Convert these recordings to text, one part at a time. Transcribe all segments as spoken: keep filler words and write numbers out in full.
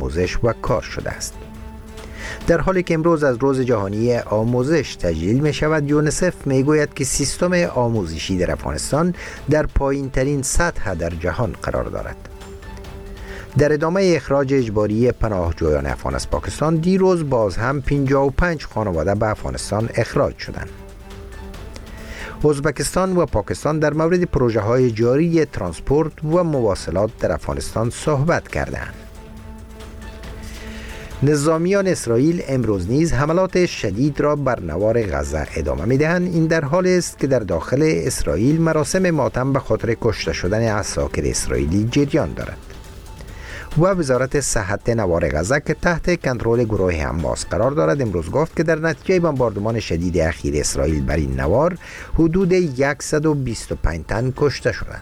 آموزش و کار شده است. در حالی که امروز از روز جهانی آموزش تجلیل می شود، یونیسف می گوید که سیستم آموزشی در افغانستان در پایین ترین سطح در جهان قرار دارد. در ادامه اخراج اجباری پناهجویان افغان از پاکستان، دیروز باز هم پنجاه و پنج خانواده به افغانستان اخراج شدند. ازبکستان و پاکستان در مورد پروژه های جاری ترانسپورت و مواصلات در افغانستان صحبت کردند. نظامیان اسرائیل امروز نیز حملات شدید را بر نوار غزه ادامه می‌دهند. این در حالی است که در داخل اسرائیل مراسم ماتم به خاطر کشته شدن عساکر اسرائیلی جریان دارد و وزارت صحت نوار غزه که تحت کنترل گروه حماس قرار دارد امروز گفت که در نتیجه بمباردمان شدید اخیر اسرائیل بر این نوار حدود صد و بیست و پنج تن کشته شدند.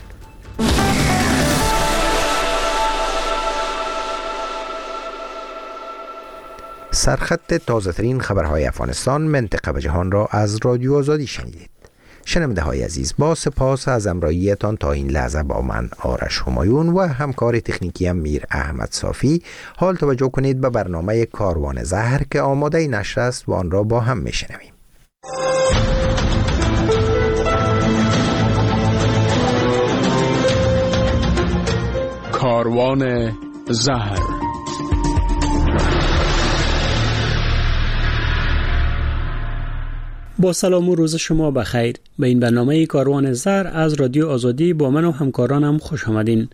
سرخط تازه‌ترین خبرهای افغانستان، منطقه و جهان را از رادیو آزادی شنیدید. شنونده های عزیز، با سپاس از همراهیتان تا این لحظه با من آرش همایون و همکار تکنیکی میر احمد صافی. حال توجه کنید به برنامه کاروان زهر که آماده نشر است و آن را با هم میشنویم. کاروان زهر. با سلام و روز شما بخیر. به این برنامه کاروان زهر از رادیو آزادی با من و همکارانم خوش آمدین.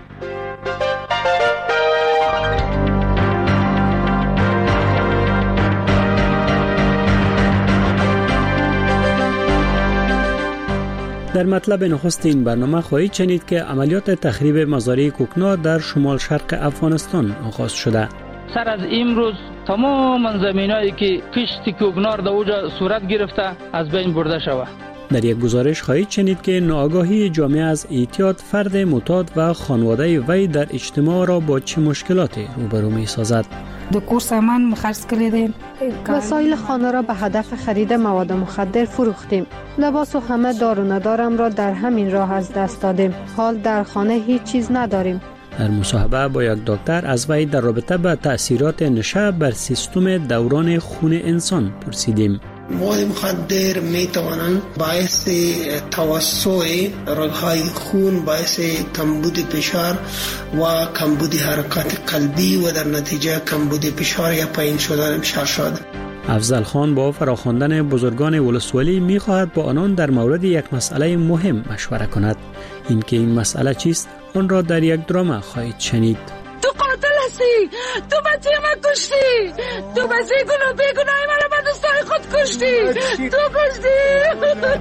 در مطلب نخست این برنامه خواهید شنید که عملیات تخریب مزارع کوکنار در شمال شرق افغانستان آغاز شده. سر از امروز تمام زمینایی که کشت کوکنار در اوجا صورت گرفته از بین برده شود. در یک گزارش خواهید شنید که ناآگاهی جامعه از اعتیاد فرد معتاد و خانواده وی در اجتماع را با چه مشکلاتی روبرو می سازد. دکور سامان خرج کردیم. وسایل خانه را به هدف خرید مواد مخدر فروختیم. لباس و همه دار و ندارم را در همین راه از دست دادیم. حال در خانه هیچ چیز نداریم. در مصاحبه با یک دکتر از وی در رابطه با تأثیرات نشه بر سیستم دوران خون انسان پرسیدیم. مواد مخدر می توانند باعث توسع رگ‌های خون، باعث کمبود فشار و کمبود حرکات قلبی و در نتیجه کمبود فشار یا پایین شدن شرشاد. افضل خان با فراخواندن بزرگان ولسوالی می خواهد با آنان در مورد یک مسئله مهم مشوره کند. این که این مسئله چیست آن را در یک درام خواهید شنید. تو قاتل هستی، تو بچه من کشتی، تو بچه گناه بیگناهی من به دوستای خود کشتی، تو کشتی.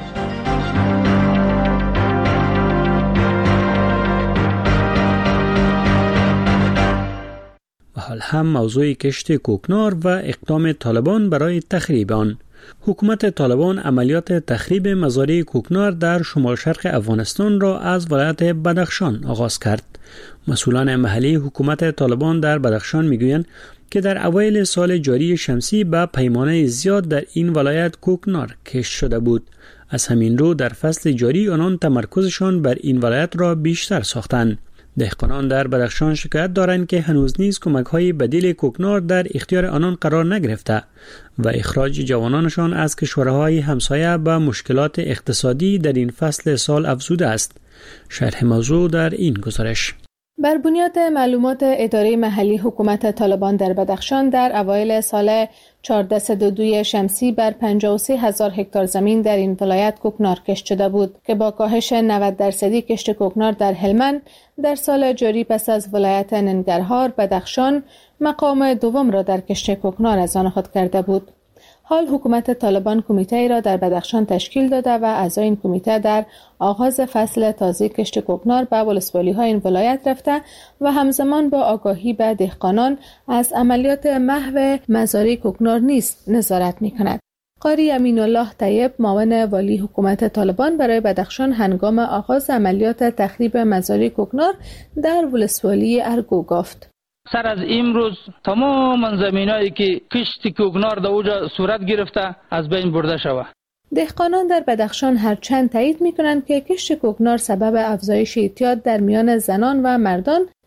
و حال هم موضوع کشت کوکنار و اقدام طالبان برای تخریب آن. حکومت طالبان عملیات تخریب مزارع کوکنار در شمال شرق افغانستان را از ولایت بدخشان آغاز کرد. مسئولان محلی حکومت طالبان در بدخشان میگویند که در اوایل سال جاری شمسی به پیمانه زیاد در این ولایت کوکنار کشت شده بود. از همین رو در فصل جاری آنان تمرکزشان بر این ولایت را بیشتر ساختند. دهقانان در بدخشان شکایت دارند که هنوز نیز کمک‌های بدیل کوکنار در اختیار آنان قرار نگرفته و اخراج جوانانشان از کشورهای همسایه به مشکلات اقتصادی در این فصل سال افزوده است. شرح موضوع در این گزارش. بر بنیاد معلومات اداره محلی حکومت طالبان در بدخشان در اوایل سال هزار و چهارصد و صد و دو شمسی بر پنجاه و سه هزار هکتار زمین در این ولایت کوکنار کشت شده بود که با کاهش نود درصدی کشت کوکنار در هلمند در سال جاری پس از ولایت ننگرهار بدخشان مقام دوم را در کشت کوکنار از آن خود کرده بود. حال حکومت طالبان کمیته را در بدخشان تشکیل داده و اعضای این کمیته در آغاز فصل تازه کشت کوکنار به ولسوالی‌های این ولایت رفته و همزمان با آگاهی به دهقانان از عملیات محو مزارع کوکنار نیز نظارت می‌کند. قاری امین الله طیب معاون والی حکومت طالبان برای بدخشان هنگام آغاز عملیات تخریب مزارع کوکنار در ولسوالی ارگو گفت: سر از امروز تمام زمینایی که کشت کوکنار در اوجا صورت گرفته از بین برده شود. دهقانان در بدخشان هرچند تایید می‌کنند که کشت کوکنار سبب افزایش اعتیاد در میان زنان و مردان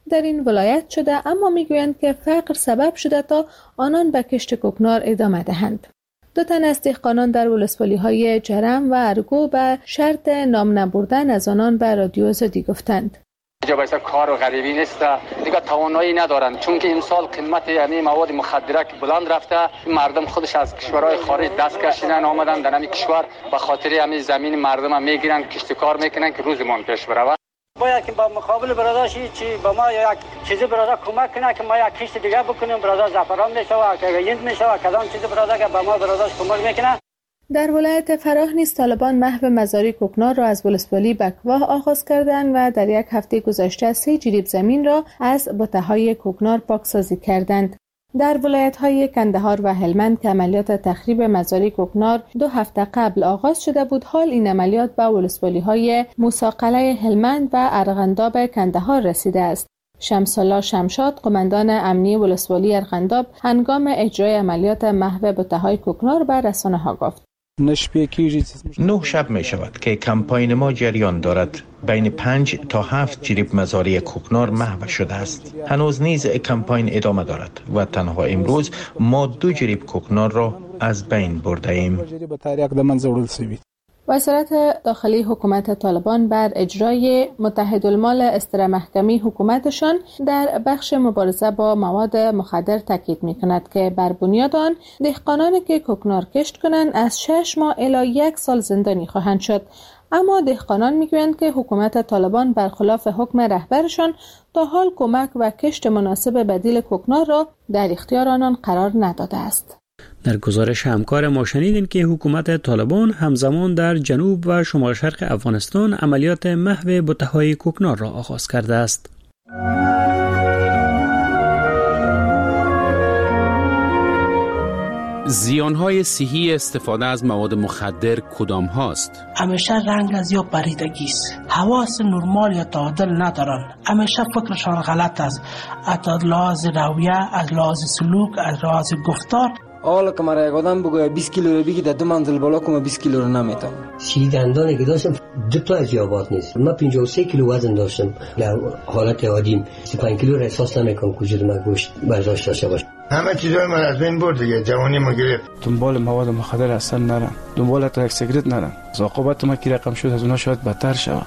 در این ولایت شده، اما میگویند که فقر سبب شده تا آنان به کشت کوکنار ادامه دهند. دو تن از دهقانان در ولسوالی‌های جرم و ارگو به شرط نام نبردن از آنان به رادیو آزادی گفتند. اینجا باید کار و غریبی نیست، دیگه توانایی ندارن، چون که امسال قیمت یعنی مواد مخدره که بلند رفته، مردم خودش از کشورهای خارج دست کشیدن آمدن در همین کشور به خاطر همین زمین مردم هم میگیرن، کشت کار میکنن که روزمان پیش بره. باید که با مقابل برادرشی چی با ما یک چیزی برادر کمک کنه که ما یک کشت دیگه بکنیم، برادر زعفران میشه و یند میشه و کدام چیزی برادر که با ما برادرش کمک میکنه. در ولایت فراه نیز طالبان محو مزارع کوکنار را از ولسوالی بکواه آغاز کردند و در یک هفته گذشته سه جریب زمین را از بته‌های کوکنار پاکسازی کردند. در ولایت‌های کندهار و هلمند که عملیات تخریب مزارع کوکنار دو هفته قبل آغاز شده بود، حال این عملیات به ولسوالی‌های موسی-قلعه هلمند و ارغنداب کندهار رسیده است. شمس‌الله شمشاد، قماندان امنی ولسوالی ارغنداب، هنگام اجرای عملیات محو بته‌های کوکنار به رسانه‌ها گفت: نه شب می شود که کمپاین ما جریان دارد. بین پنج تا هفت جریب مزارع کوکنار محو شده است. هنوز نیز کمپاین ادامه دارد و تنها امروز ما دو جریب کوکنار را از بین برده ایم. وزارت داخلی حکومت طالبان بر اجرای متحدالمال استر محکمی حکومتشان در بخش مبارزه با مواد مخدر تاکید می‌کند که بر بنیاد آن دهقانانی که کوکنار کشت کنند از شش ماه الی یک سال زندانی خواهند شد. اما دهقانان میگویند که حکومت طالبان برخلاف حکم رهبرشان تا حال کمک و کشت مناسب بدیل کوکنار را در اختیار آنان قرار نداده است. در گزارش همکار ما شنیدیم که حکومت طالبان همزمان در جنوب و شمال شرق افغانستان عملیات محو بته‌های کوکنار را آغاز کرده است. زیانهای صحی استفاده از مواد مخدر کدام هاست؟ همیشه رنگ از یا پریدگی است، حواس نرمال یا تعادل ندارن، همیشه فکرشان غلط است، از لحاظ رویه، از لحاظ سلوک، از لحاظ گفتار. حالا که مرا یک آدم بگوید بیست کیلو رو بگی در دو منزل بالا کنم بیست کیلو رو نمیتونم. سی دندانی که داشتم دو تا از یابات نیست. من پنجاه و سه کیلو وزن داشتم. در حالت عادیم سی و پنج کیلو را احساس نمیکنم که وجود من گوشت برداشت داشته باشه. همه چیزای من از بین برد دیگه، جوانی ما گرفت. دنبال مواد مخدر اصلا نرم، دنبال تا یک سیگرت نرم. عاقبت ما کی رقم شد از اونها شاید بدتر شود.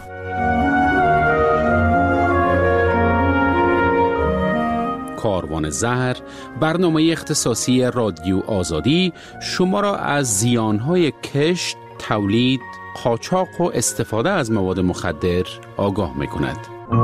کاروان زهر، برنامه اختصاصی رادیو آزادی شما را از زیانهای کشت، تولید، قاچاق و استفاده از مواد مخدر آگاه می‌کند.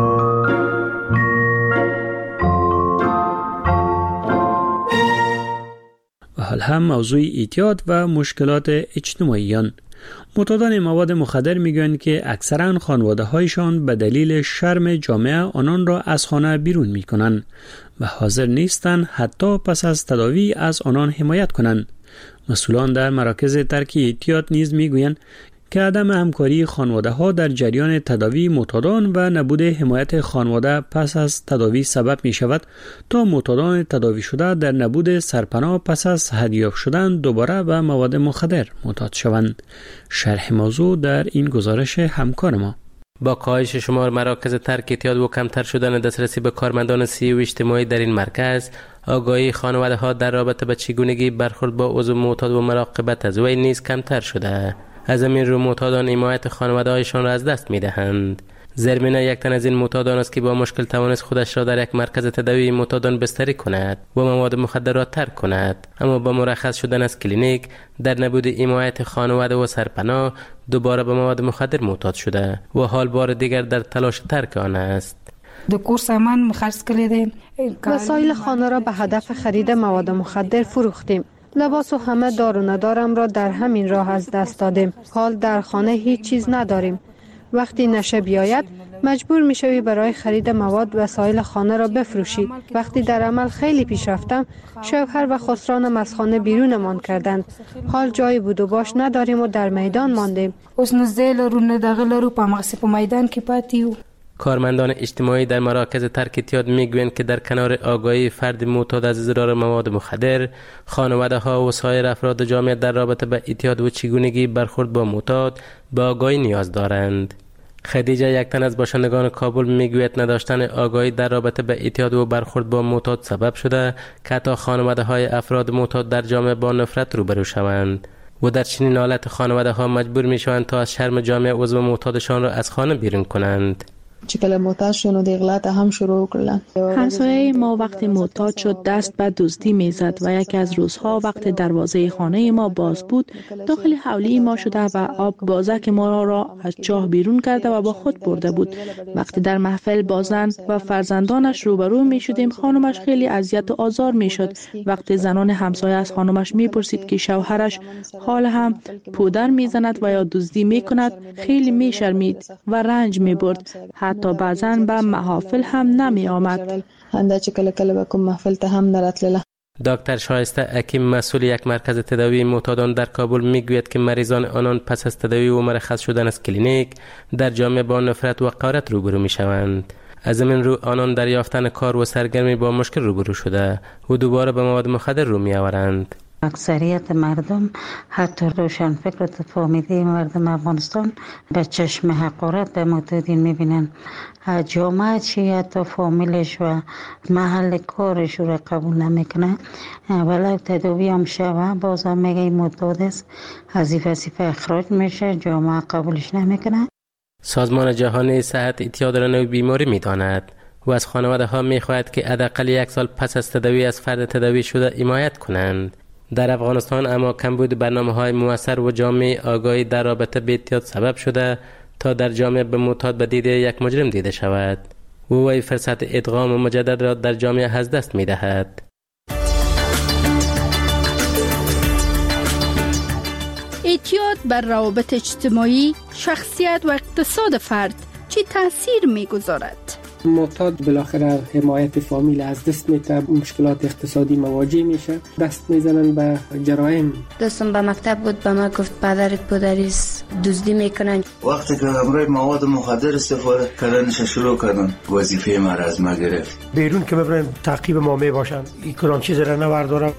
و حال هم موضوع اعتیاد و مشکلات اجتماعیان. معتادان مواد مخدر میگویند که اکثرا خانواده‌هایشان به دلیل شرم جامعه آنان را از خانه بیرون میکنند و حاضر نیستند حتی پس از تداوی از آنان حمایت کنند. مسئولان در مراکز ترک اعتیاد نیز میگویند که عدم همکاری خانواده‌ها در جریان تداوی معتادان و نبود حمایت خانواده پس از تداوی سبب می شود تا معتادان تداوی شده در نبود سرپناه پس از هدیاب شدن دوباره به مواد مخدر معتاد شوند. شرح موضوع در این گزارش همکار ما. با کاهش شمار مراکز ترک اعتیاد و کمتر شدن دسترسی به کارمندان صحی و اجتماعی در این مرکز، آگاهی خانواده ها در رابطه با چگونگی برخورد با عضو معتاد و مراقبت از وی نیز کمتر شده. از همین رو معتادان حمایت خانواده هایشان را از دست می دهند. زرمینه یک تن از این معتادان است که با مشکل توانست خودش را در یک مرکز تداوی معتادان بستری کند و مواد مخدر را ترک کند، اما با مرخص شدن از کلینیک در نبود حمایت خانواده و سرپناه دوباره به مواد مخدر معتاد شده و حال بار دیگر در تلاش ترک آن است. وسایل خانه را به هدف خرید مواد مخدر فروختیم. لباس و همه دار و ندارم را در همین راه از دست دادیم. حال در خانه هیچ چیز نداریم. وقتی نشه بیاید مجبور می شوی برای خرید مواد وسایل خانه را بفروشی. وقتی در عمل خیلی پیش رفتم، شوهر و خسرانم از خانه بیرونمان کردند. حال جای بود و باش نداریم و در میدان ماندیم. کارمندان اجتماعی در مراکز ترک اعتیاد میگویند که در کنار آگاهی فرد معتاد از اضرار مواد مخدر، خانواده ها و سایر افراد جامعه در رابطه با اعتیاد و چگونگی برخورد با معتاد به آگاهی نیاز دارند. خدیجه یک تن از باشندگان کابل میگوید نداشتن آگاهی در رابطه به اعتیاد و برخورد با معتاد سبب شده که حتی خانواده های افراد معتاد در جامعه با نفرت روبرو شوند و در چنین حالت خانواده ها مجبور می شوند تا از شرم جامعه عضو معتادشان را از خانه بیرون کنند. چې کله معتاد شون و د اغلا ته هم شروع کړل. همسایه ما وقتی معتاد شد دست به دزدی میزد و یکی از روزها وقتی دروازه خانه ما باز بود داخل حولی ما شده و آب بازک ما را از چاه بیرون کرده و با خود برده بود. وقتی در محفل با زن و فرزندانش روبرو می شدیم خانمش خیلی اذیت و آزار می شد. وقتی زنان همسایه از خانمش می پرسید که شوهرش حال هم پودر می زند و یا دزدی می کند خیلی می شرمید و رنج می برد. حتی بعضاً به محافل هم نمی آمد. هنده چه کل کل بکن محفل ته هم نرتلله. دکتر شایسته حکیم مسئول یک مرکز تداوی معتادان در کابل میگوید که مریضان آنان پس از تداوی و مرخص شدن از کلینیک در جامعه با نفرت و حقارت روبرو می شوند. از این رو آنان در یافتن کار و سرگرمی با مشکل روبرو شده و دوباره به مواد مخدر رو می آورند. اکثریت مردم حتی روشن فکر و فامیده مردم افغانستان به چشم حقارت به معتادین میبینن. جامعه چی حتی فامیلش و محل کارش رو قبول نمیکنه. ولی تداوی هم شوه باز هم میگه معتاد است از وظیفه اخراج میشه جامعه قبولش نمیکنه. سازمان جهانی صحت اعتیاد را نوع بیماری میداند و از خانواده ها میخواهد که حداقل یک سال پس از تداوی از فرد تداوی شده حمایت کنند. در افغانستان اما کمبود برنامه‌های مؤثر و جامع آگاهی در رابطه با اعتیاد سبب شده تا در جامعه به معتاد به دید یک مجرم دیده شود و وی فرصت ادغام مجدد را در جامعه از دست می‌دهد. اعتیاد بر روابط اجتماعی، شخصیت و اقتصاد فرد چه تأثیر می‌گذارد؟ معتاد بالاخره حمایت فامیل از دست میده، مشکلات اقتصادی مواجه میشه، دست میزنن به جرایم. دوستم به مکتب بود به ما گفت پدرت پدریست دزدی میکنن. وقتی که امروز مواد مخدر استفاده کردنش شروع کردن وظیفه ما را از ما گرفت. بیرون که ببرن تعقیب ما میباشن این کدام چیز را نوردارم.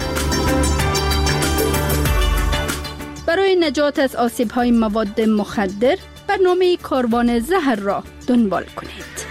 برای نجات از آسیب‌های مواد مخدر برنامه کاروان زهر را دنبال کنید.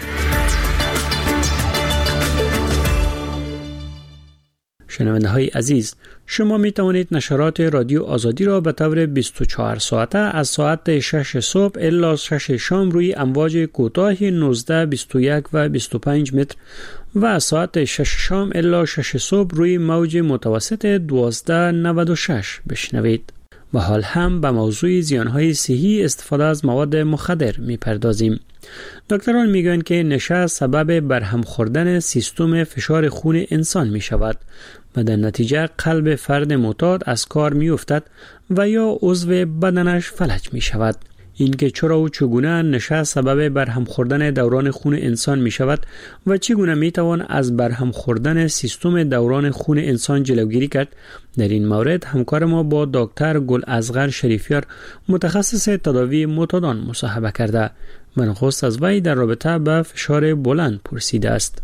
شنونده های عزیز، شما می توانید نشرات رادیو آزادی را به طور بیست و چهار ساعته از ساعت شش صبح الی شش شام روی امواج کوتاه نوزده، بیست و یک و بیست و پنج متر و از ساعت شش شام الی شش صبح روی موج متوسط دوازده نود و شش بشنوید. و حال هم به موضوع زیانهای صحی استفاده از مواد مخدر می پردازیم. دکتران می گویند که نشه سبب برهم خوردن سیستم فشار خون انسان می شود و در نتیجه قلب فرد معتاد از کار می افتد و یا عضو بدنش فلج می شود. اینکه چرا و چگونه نشه سبب برهم خوردن دوران خون انسان می شود و چگونه می توان از برهم خوردن سیستم دوران خون انسان جلوگیری کرد، در این مورد همکار ما با دکتر گل اصغر شریفیار متخصص تداوی معتادان مصاحبه کرده و نخست از وی در رابطه به فشار بلند پرسیده است.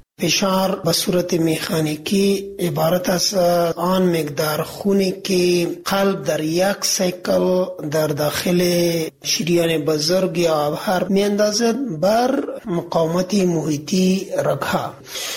فشار به صورت مکانیکی عبارت از آن مقدار خونی که قلب در یک سیکل در داخل شریان بزرگ یا آبهر می اندازد بر مقاومت محیطی رگها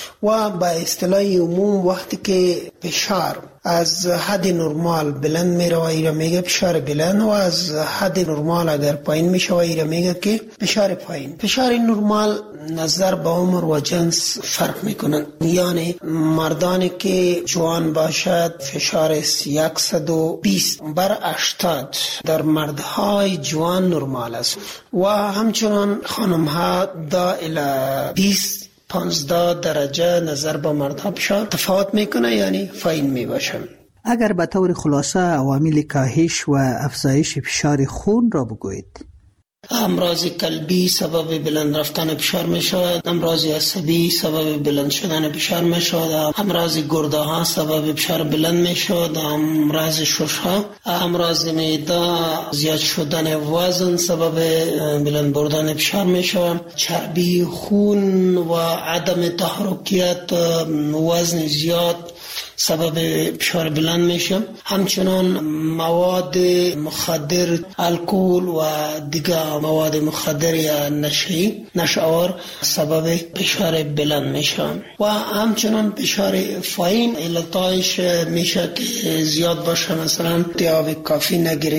و با اصطلاح عموم وقتی که فشار از حد نرمال بلند می روه ایره میگه فشار بلند و از حد نرمال اگر پایین می شوه ایره میگه که فشار پایین. فشار نرمال نظر به عمر و جنس فرق می کنند، یعنی مردانی که جوان باشد فشار صد و بیست بر هشتاد در مردهای جوان نرمال است و همچنان خانم ها دا الی بیست پانزده درجه نظر به مردها فشار تفاوت میکنه، یعنی پایین میباشن. اگر به طور خلاصه عوامل کاهش و افزایش فشار خون را بگویید. امراض قلبی سبب بلند رفتن فشار می شود، امراض عصبی سبب بلند شدن فشار می شود، امراض گرده ها سبب فشار بلند می شود، امراض شش ها، امراض معده زیاد شدن وزن سبب بلند بردن فشار می شود، چربی خون و عدم تحرکیت وزن زیاد سبب فشار بلند میشه. همچنان مواد مخدر، الکل و دیگر مواد مخدر یا نشه‌ای نشه‌آور سبب فشار بلند میشه و همچنان فشار پایین علتایش میشه که زیاد باشه، مثلا آب کافی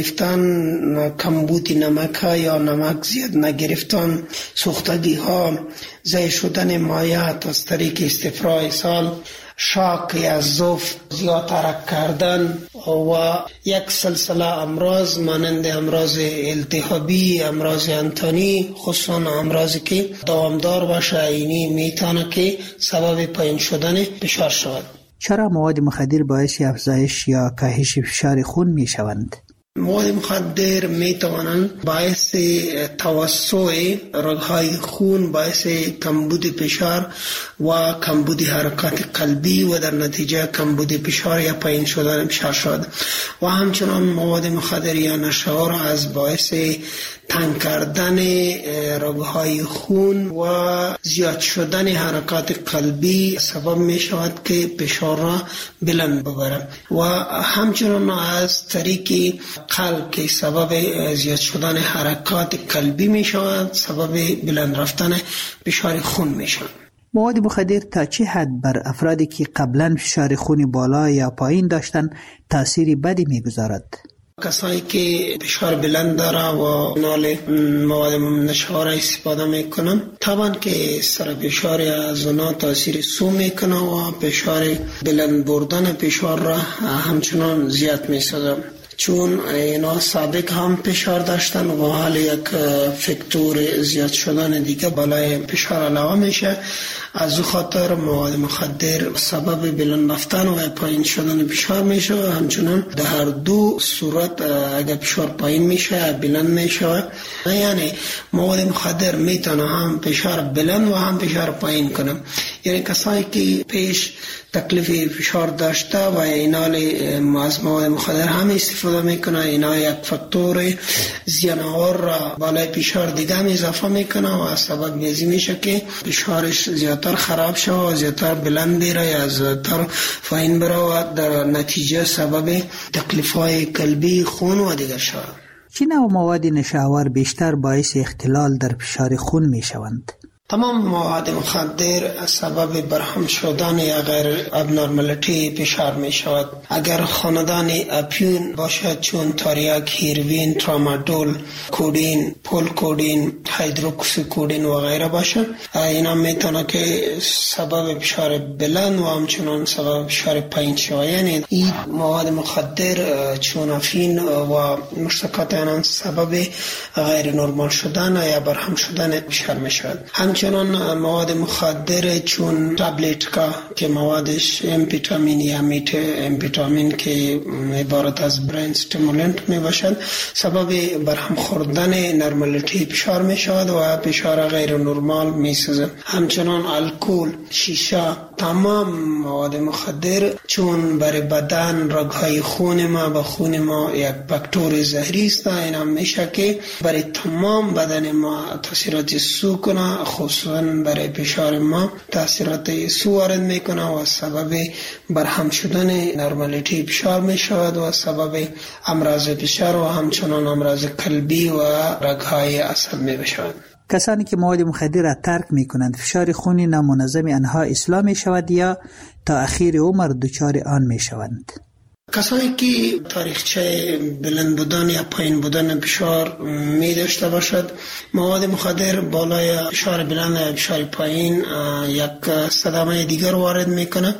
نگرفتن، کمبود نمک یا نمک زیاد نگرفتن، سوختگی ها، ضعیف شدن مایعات از طریق استفراغ سال، شاک یا ضعف، زیاد حرکت کردن و یک سلسله امراض مانند امراض التهابی، امراض انتانی، خصوصا امراضی که دوامدار باشه، اینی میتونه که سبب پایین شدن فشار شود. چرا مواد مخدر باعث افزایش یا کاهش فشار خون می شوند؟ مواد مخدر می توانند باعث توسع رگ‌های خون، باعث کمبود فشار و کمبود حرکات قلبی و در نتیجه کمبود فشار یا پایین شدن فشار شود و همچنان مواد مخدر یا نشه‌آور از باعث تنگ کردن رگ‌های خون و زیاد شدن حرکات قلبی سبب می شود که فشار را بلند ببرد و همچنان از طریق قلب که سبب زیاد شدن حرکات قلبی می شود، سبب بلند رفتن فشار خون می شود. مواد مخدر تا چه حد بر افرادی که قبلا فشار خون بالا یا پایین داشتن تأثیر بدی می گذارد؟ کسایی که فشار بلند داره و نال مواد نشه‌آور استفاده میکنن، طبعا که سر فشار از اونا تاثیر سو میکنه و فشار بلند بردن فشار را همچنان زیاد میسازه، چون اینا سابق هم فشار داشتن و حال یک فاکتور زیاد شدن دیگه بالای فشار علاوه میشه. از او خاطر مواد مخدر سبب بلند رفتن و پایین شدن فشار میشه. همچنان در هر دو صورت اگر فشار پایین میشه بلند میشه، یعنی مواد مخدر میتونه هم فشار بلند و هم فشار پایین کنه. یعنی کسایی که پیش تکلیف فشار داشته و اینال از مواد مخدر هم استفاده میکنه، اینا یک فاکتور زیان‌آور را بالای فشار دیگه هم اضافه میکنه و سبب میزی میشه که فشارش زیادتر خراب شد و زیادتر بلند بره یا زیادتر پایین بره و در نتیجه سبب تکلیف‌های قلبی، خون و دیگر شود. چه نوع مواد نشه‌آور بیشتر باعث اختلال در فشار خون میشوند؟ تمام مواد مخدر سبب برهم شدن یا غیر ابنورمالیتی فشار می شود. اگر خاندان اپیون باشد چون تریاک، هیروین، ترامادول، کودین، پول کودین، هیدروکسی کودین و غیره باشد، اینا میتونه که سبب فشار بلند و همچنان سبب فشار پایین شود. یعنی این مواد مخدر چون افین و مشتقات آن سبب غیر نرمال شدن یا برهم شدن فشار می شود. همچنان مواد مخدر چون تابلتکا که موادش امفیتامین یا میت امفیتامین که عبارت از برین استیمولنت می باشد، سبب برهم خوردن نرمالیتی فشار می شود و فشار غیر نرمال می سازد. همچنان الکل، شیشه، تمام مواد مخدر چون برای بدن رگ‌های خون ما و خون ما یک فاکتور زهری است، این هم میشه که برای تمام بدن ما تاثیرات سو کنه، خصوصا برای فشار ما تاثیرات سو وارد میکنه و سبب برهم شدن نرمالیتی فشار میشود و سبب امراض فشار و همچنان امراض قلبی و رگ‌های عصب میشود. کسانی که مواد مخدر را ترک می کنند فشار خون نامنظم آنها اصلاح می شود یا تا اخیر عمر دچار آن می شوند؟ کسانی که تاریخچه بلند بودن یا پایین بودن فشار می داشته باشد، مواد مخدر بالای فشار بلند یا فشار پایین یک صدمه دیگر وارد میکنه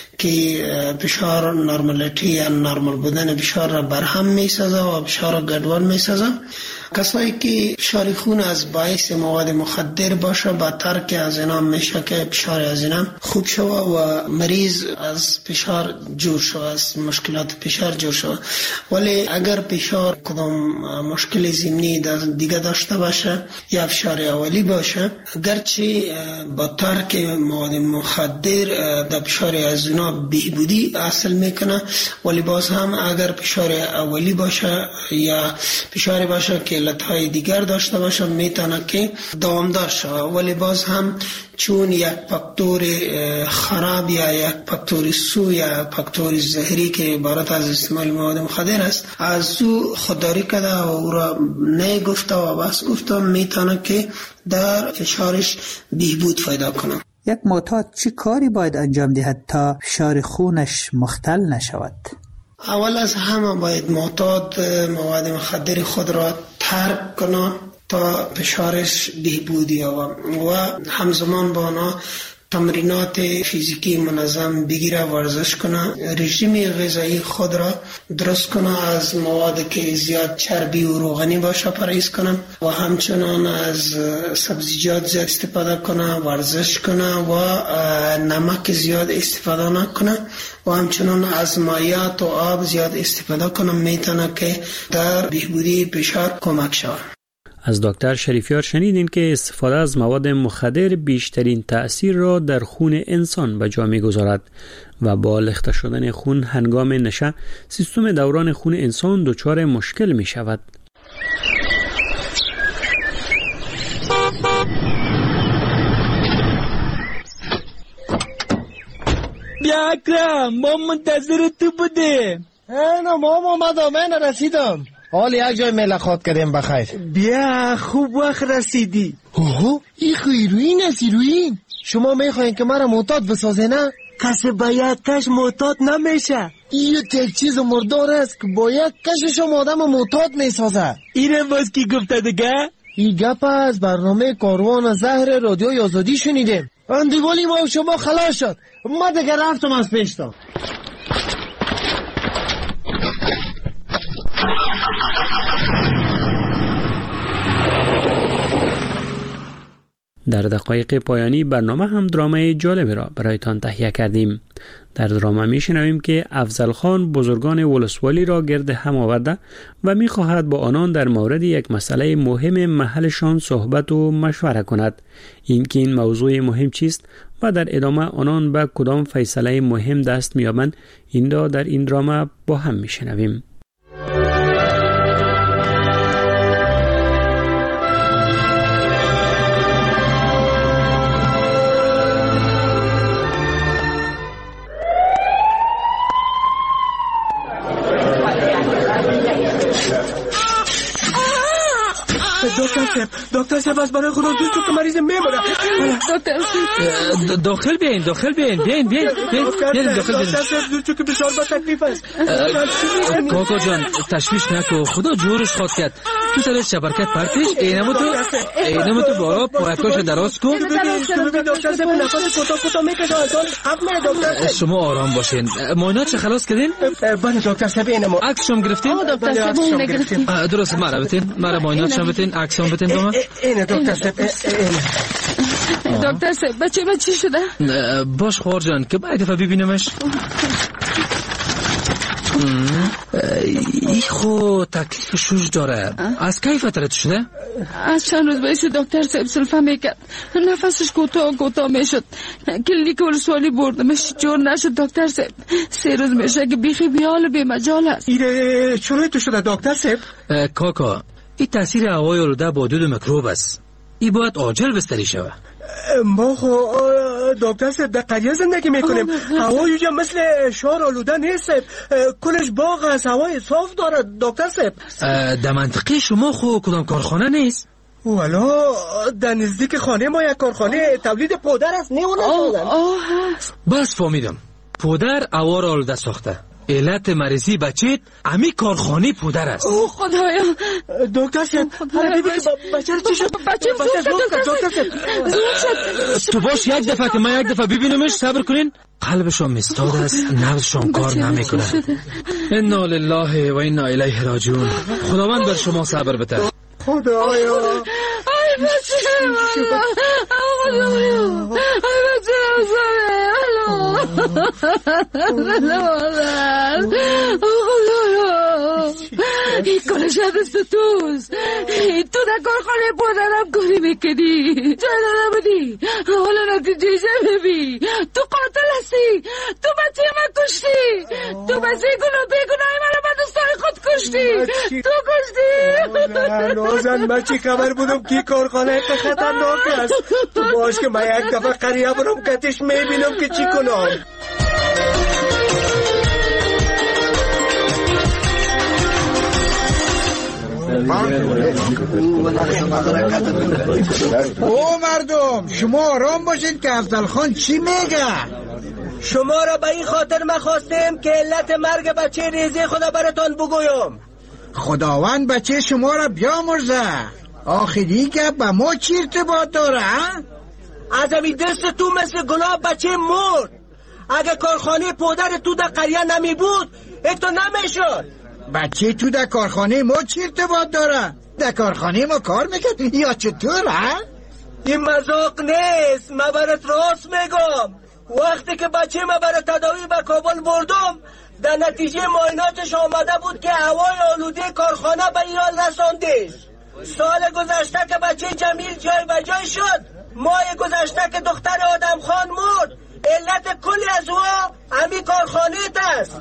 که فشار نرمالیتی یا نرمال بودن فشار را برهم می سازه و فشار را گډوډ می سازه. کسایی که فشار خون از باعث مواد مخدر باشه با ترک از اینا میشه که فشار از اینا خوب شوه و مریض از فشار جور شوه، از مشکلات فشار جور شوه. ولی اگر فشار کدام مشکل ضمنی دیگه داشته باشه یا فشار اولی باشه، گرچه با ترک مواد مخدر در فشار از اینا اینا بهبودی حاصل میکنه. ولی باز هم اگر فشار اولی باشه یا فشار باشه که علتهای دیگر داشته باشه میتونه که دوامدار شود. ولی باز هم چون یک فاکتور خراب یا یک فاکتور سو یا فاکتور زهری که عبارت از استعمال مواد مخدر است از او خودداری کرده و او را نگفته و بس گفته میتونه که در فشارش بهبود پیدا کنه. یک معتاد چی کاری باید انجام دهد تا فشار خونش مختل نشود؟ اول از همه باید معتاد مواد مخدر خود را ترک کنه تا فشارش بهبود یابد و همزمان با آنها تمرینات فیزیکی منظم بگیره، ورزش کنه، رژیم غذایی خود را درست کنه، از مواد که زیاد چربی و روغنی باشه پرهیز کنه و همچنان از سبزیجات زیاد استفاده کنه، ورزش کنه و نمک زیاد استفاده نکنه و همچنان از مایعات و آب زیاد استفاده کنه. میتونه که در بهبودی فشار کمک شود. از دکتر شریفیار شنیدین که استفاده از مواد مخدر بیشترین تأثیر را در خون انسان به جا می‌گذارد و با لخته شدن خون هنگام نشه سیستم دوران خون انسان دچار مشکل می شود. بیا اکرم، ما منتظر تو بودیم. اینا ما اومدم، من رسیدم. حال یک جای ملاقات کردیم بخیر. بیا خوب وقت رسیدی. اوه این خیروین است ایروین. شما میخواین که مرا معتاد بسازه نه؟ کسی باید کش معتاد نمیشه. این یک چیز مردار است که باید کشش آدم معتاد میسازه. اینه باز کی گفته دیگه؟ این گپ از برنامه کاروان زهر رادیو آزادی شنیدیم. اندیوالی ما شما خلاص شد. ما دیگه رفتم از پیشتم. در دقایق پایانی برنامه هم درامای جالبی را برایتان تهیه کردیم. در درامه می شنویم که افضل خان بزرگان ولسوالی را گرد هم آورده و می خواهد با آنان در مورد یک مسئله مهم محلشان صحبت و مشوره کند. این که این موضوع مهم چیست و در ادامه آنان به کدام فیصله مهم دست می یابند، این را در این درامه با هم می شنویم. دکتر صاحب، دکتر صاحب از برای خدا دوستو که مریض میمونه. دکتر صاحب داخل بیاین، داخل بیاین، بیاین بیاین بیاین داخل بیاین. دکتر صاحب دوستو که بسیار با تکلیف است. کاکا جان تشویش نکو، خدا جورش خواد کرد. تو سرش چپرکت پرتش، اینمو تو اینمو تو بالا پایکاش دراز کن. دکتر صاحب نفس کوتاه کوتاه میکشه اصلا حق میره دکتر. شما آرام باشین. معاینات چه خلاص کردین؟ بله دکتر صاحب اینمو عکس شما گرفتین؟ دکتر صاحب اون گرفتین. درست مرا بتین، مرا معاینات شما بتین، عکس هم بتین بما. اینه دکتر صاحب اینه. دکتر صاحب بچه من چی شده؟ باش خوار جان که باید دفعه ببینمش. ای خو تکلیف شوش داره. از کی فترت شده؟ از چند روز باید دکتر صاحب سلفه میکرد، نفسش کوتاه کوتاه میشد. کلینیک ولسوالی بردمش، جور نشد دکتر صاحب. سه روز میشه که بیخی بیال بی مجال هست. ایره چرا تو شده دکتر صاحب؟ کاکا این تاثیر هوای آلوده با دود میکروب است. این باید عاجل بستری شود. ما خو دکتر صاحب در قریه زندگی میکنیم. هوای اینجا مثل شهر آلوده نیست. کلش باغ است، هوای صاف داره دکتر صاحب. در منطقه شما خو کدام کارخانه نیست؟ والا در نزدیک خانه ما یک کارخانه تولید پودر است. نه اون هست. بس فهمیدم. پودر هوا را آلوده ساخته. علت مریضی بچه امی کارخانه پودر است. اوه خدایا دکتر صاحب بچه چی شد؟ بچه زود شد دکتر صاحب زود شد. تو باش یک دفعه که من یک دفعه ببینمش صبر کنین. قلبشون مستاد است، نبضشون کار نمیکنه. انا لله و انا الیه راجعون. خداوند بر شما صبر بده. خدایا ای بچه خدایا ای بچه این کل شدست توست. تو در کارخانه پدرم کاری میکنی، جای داده بودی، حالا نتیجه ببین. تو قاتل هستی، تو بچه من کشتی، تو بچه گناه بیگناهی من رو به دوستای خود کشتی، تو کشتی. نازن من چی خبر بودم که کارخانه خطرناک است. تو باش که من یک دفعه قریه برم کتش میبینم که چی کنم. او مردم شما آرام باشید که افضل خان چی میگه. شما را به این خاطر مخواستیم که علت مرگ بچه ریزی خدا براتون بگویم. خداوند بچه شما را بیامرزه. آخری که به ما چی ارتباط داره؟ از همین دست تو مثل گناه بچه مرد. اگه کارخانه پدر تو در قریه نمی بود ایتو نمیشد. بچه تو در کارخانه ما چی ارتباط داره؟ در کارخانه ما کار میکرد یا چطور ها؟ این مذاق نیست، من برات راست میگم. وقتی که بچه من برای تداوی به کابل بردم در نتیجه معایناتش آمده بود که هوای آلوده کارخانه به ایران رساندش. سال گذشته که بچه جمیل جای به جای شد، ماه گذشته که دختر آدم خان مرد، علت کلی از او همی کارخانه است.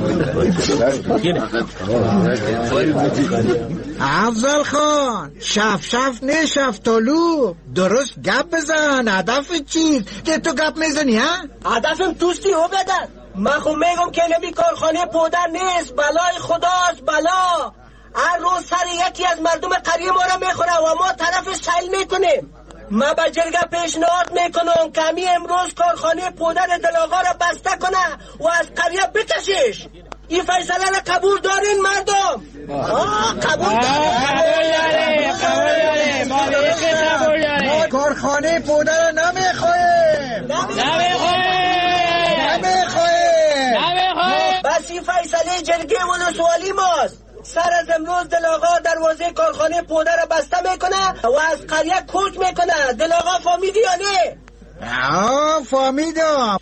افضل خان شف شف نه شفتالو، درست گپ بزن. هدف چیست که تو گپ میزنی ها؟ هدفم توستی او بدن. من خو میگم که نمی کارخانه پودر نیست، بلای خداست بلا. هر روز سر یکی از مردم قریه ما را میخوره و ما طرف سیل میکنیم. من به جرگه پیشنهاد میکنم که همی امروز کارخانه پودر دلاغا را بسته کنه و از قریه بکشش. این فیصله را قبول دارین مردم؟ آه قبول دارین؟ ما کارخانه پودر را نمیخواهیم. نمیخواهیم نمیخواهیم بس این فیصله جرگه ولسوالی ماست. سر از امروز دلاغا دروازه کارخانه پودر را بسته میکنه و از قریه کوچ میکنه. دلاغا فهمیدی یا نه؟ آه فهمیدم.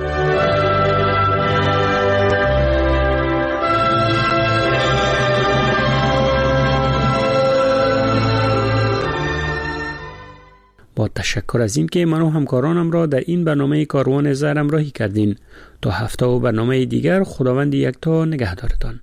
با تشکر از این که من و همکارانم را در این برنامه کاروان زهر همراهی کردین. تا هفته و برنامه دیگر خداوند یکتا نگهدارتان.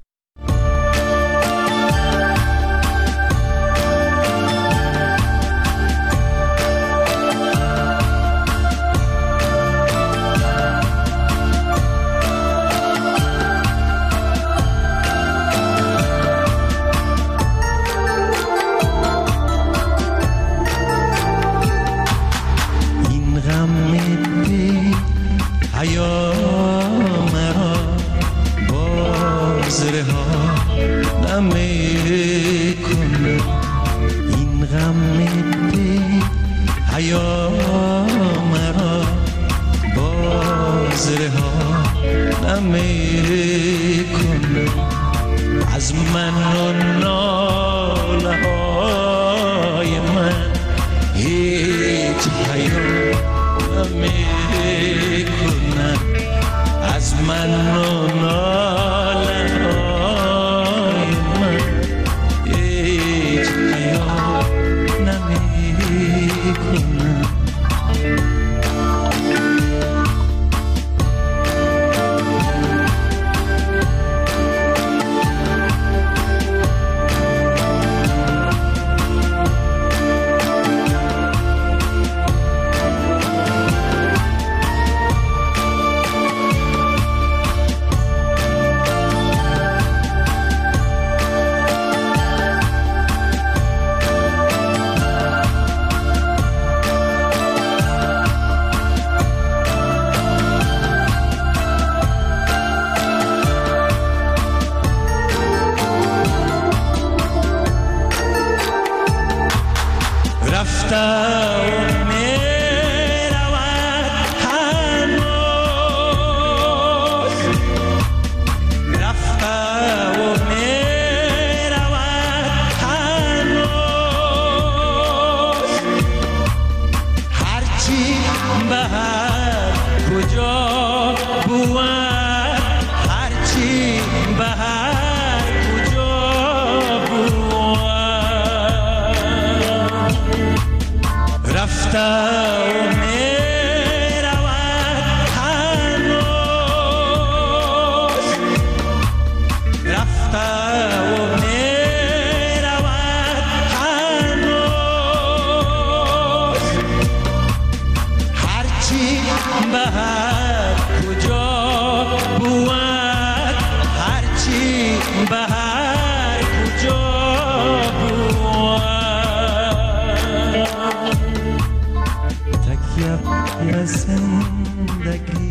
از من و ناله های من هیچ حیا نمی کنن. از من و ناله های من هیچ حیا نمی کنن. رفته و می رود هنوز رفته و می رود هنوز هرچی به هر کجا بود هرچی به هر کجا بود تکیه زندگی